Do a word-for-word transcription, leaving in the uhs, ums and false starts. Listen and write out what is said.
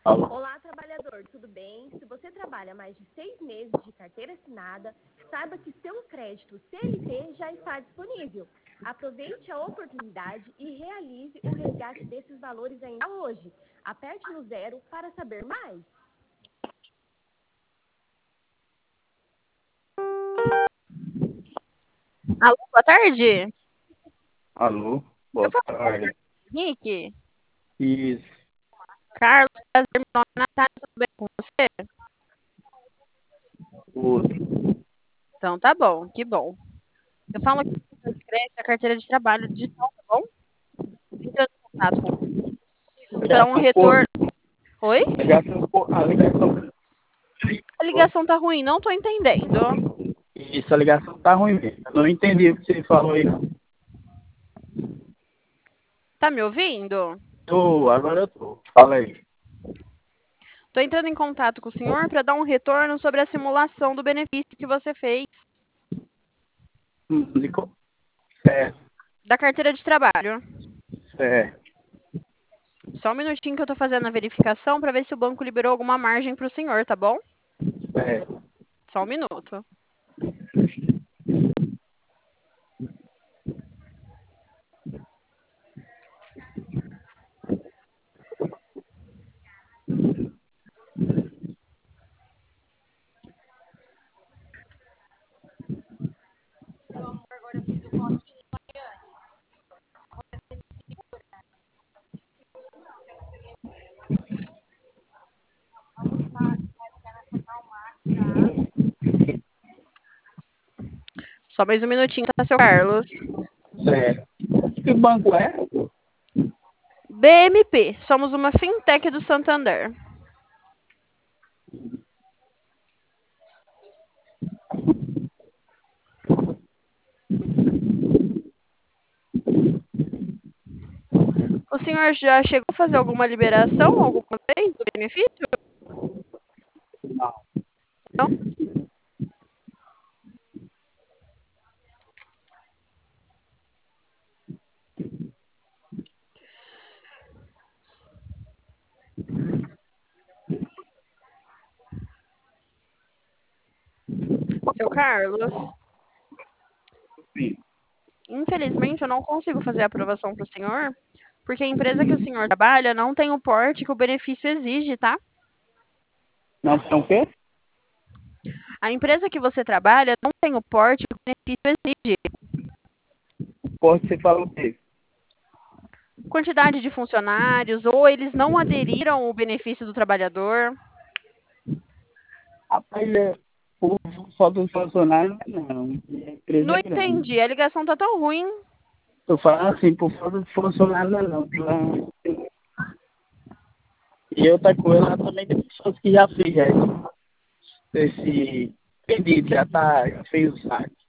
Alô? Olá, trabalhador, tudo bem? Se você trabalha mais de seis meses de carteira assinada, saiba que seu crédito C L T já está disponível. Aproveite a oportunidade e realize o resgate desses valores ainda hoje. Aperte no zero para saber mais. Alô, boa tarde. Alô? Eu Boa falo com o tarde. Henrique. Isso. Carlos, prazer, meu nome é Natália, tudo bem com você? Outro. Então tá bom, que bom. Eu falo aqui do crédito, a carteira de trabalho digital, tá bom? Entrando em contato com você para um Ligação por. retorno. Oi? Ligação por. A ligação. A ligação tá ruim, não tô entendendo. Isso, a ligação tá ruim mesmo. Eu não entendi o que você falou aí, não. Tá me ouvindo? Tô, agora eu tô. Fala aí. Tô entrando em contato com o senhor para dar um retorno sobre a simulação do benefício que você fez Hum, licou? Certo, da carteira de trabalho. certo. Só um minutinho que eu tô fazendo a verificação para ver se o banco liberou alguma margem pro senhor, tá bom? Certo. Só um minuto. Só mais um minutinho, tá, seu Carlos? Certo. Que banco é? B M P, somos uma fintech do Santander. O senhor já chegou a fazer alguma liberação alguma vez do benefício? Não. Não? Seu Carlos, Sim. infelizmente eu não consigo fazer a aprovação para o senhor, porque a empresa que o senhor trabalha não tem o porte que o benefício exige, tá? Não tem o quê? A empresa que você trabalha não tem o porte que o benefício exige. Pode você falar o quê? Quantidade de funcionários, ou eles não aderiram ao benefício do trabalhador. Rapaz, é. Por falta de funcionário, não. A empresa Não é grande. entendi, a ligação tá tão ruim. Tô falando assim, por falta de funcionário, não. Pela- E outra coisa, lá também tem pessoas que já fez já esse esse pedido, já tá, já fez o saque.